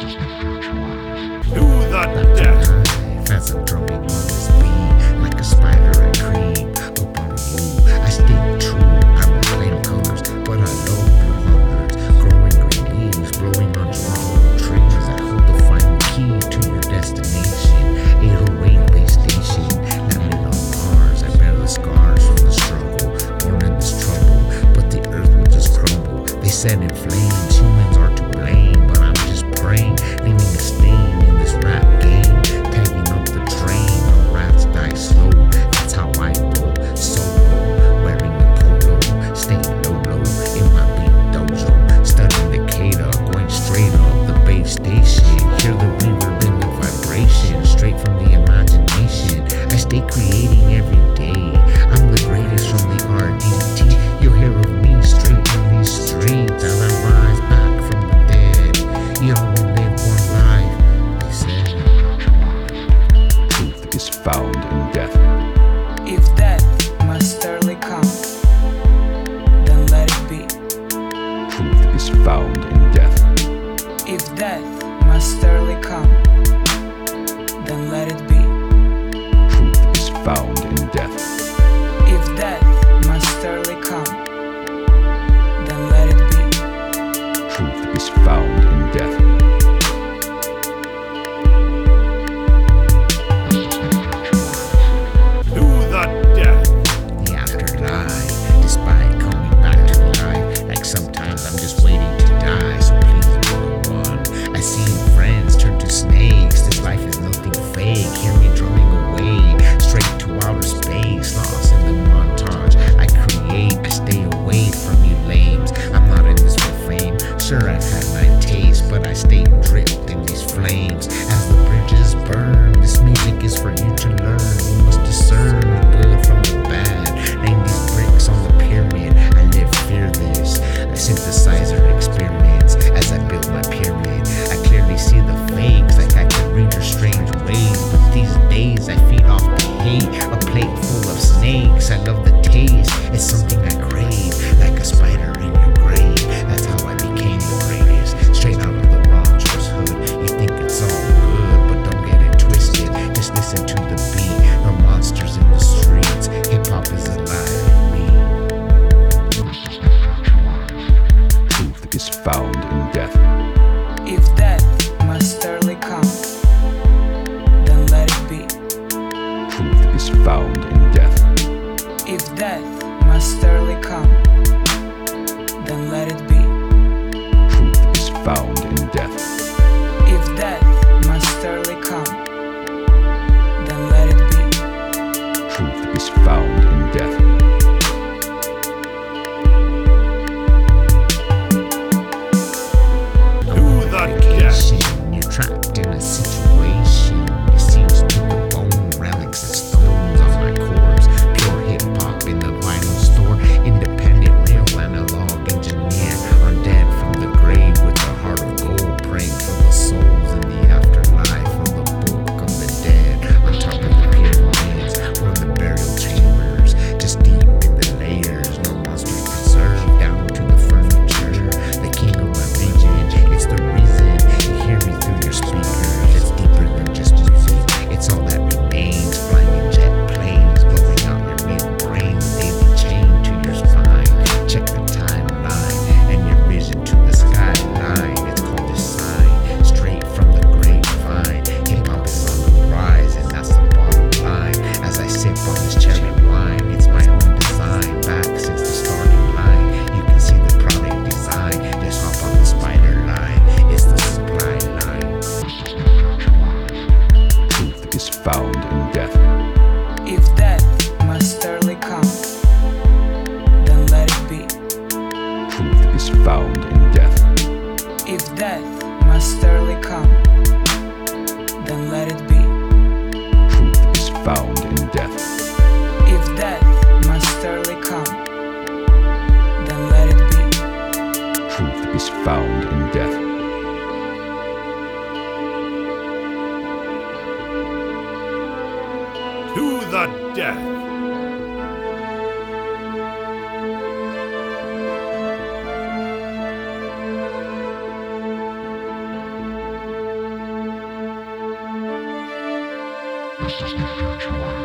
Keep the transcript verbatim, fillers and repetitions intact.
To the death. As I'm drumming on this beat, like a spider I creep up on you. I stay true, I'm a flame colors, but I love blue hunters. Growing green leaves, blowing on Toronto trees. I hold the final key to your destination. eight oh eight base station, landed on Mars. I bear the scars from the struggle, born in this trouble, but the earth will just crumble. They set in flames, humans are to blame, but I'm just praying, leaving a stain in this rap game, tagging up the train. No rats die slow, that's how I roll. Solo, wearing the polo, staying low low in my beat dojo, studying the Kada, going straight up the base station. Hear the reverb in the vibration, straight from the imagination. I stay creating every day. I'm the greatest from the R D T. You'll hear of me straight in these streets as I rise back from the dead. You only live one life, they said. Truth is found in death. If death must early come, then let it be. Truth is found in death. If death must early come, then let it be. Truth is found in death. If death must early come, then let it be. Truth is found in death. To the death. The afterlife, despite coming back to life. Like sometimes I'm just waiting to die, so please go on. I see friends turn to snakes. This life is nothing fake. Hear me drumming away, straight to outer space, lost in the montage I create. I stay away from you lames. I'm not in this for fame. Sure, I've had my taste, but I stay dripped in these flames as the bridges burn. This music is for you to learn. You must discern the good from the bad. Name these bricks on the pyramid. I live fearless. A synthesizer experiments as I build my pyramid. I clearly see the fakes, like I can read your strange ways. But these days I feed off the hate. A plate full of snakes. I love the taste. It's something I crave, like a spider in your grave. That's how I became the greatest. Straight out of the Rogers hood. You think it's all good, but don't get it twisted. Just listen to the beat. No monsters in the streets. Hip hop is alive in me. Truth is found in death. If death must early come, then let it be. Truth is found in death. If death must early come, then let it be. Truth is found in death. If death must early come, then let it be. Truth is found in death. To the death. Vacation, you're trapped in a situation. It seems to the bone, relics and stones on my corpse. Pure hip hop in the vinyl store. Independent, real analog engineer. Undead from the grave with a heart of gold. Praying for the souls in the afterlife. From the book of the dead. On top of the pyramids. From the burial chambers. Just deep in the layers. No monsters preserved. Down to the furniture. The king of my region. It's the reason you hear me through your speakers. It's deeper than just music. It's all that remains. Flying in jet planes, blowing out your mid brain. Daily chain to your spine. Check the timeline and your vision to the skyline. It's called a sign, straight from the grapevine. Hip hop is on the rise, and that's the bottom line. As I sip on this cherry wine, it's my own design. Back since the starting line, you can see the product design. Just hop on the spider line. It's the supply line. Truth is found in death. If death must early come, then let it be. Truth is found in death. If death must early come, then let it be. Truth is found in death. If death must early come, then let it be. Truth is found in death. To the death. Choice.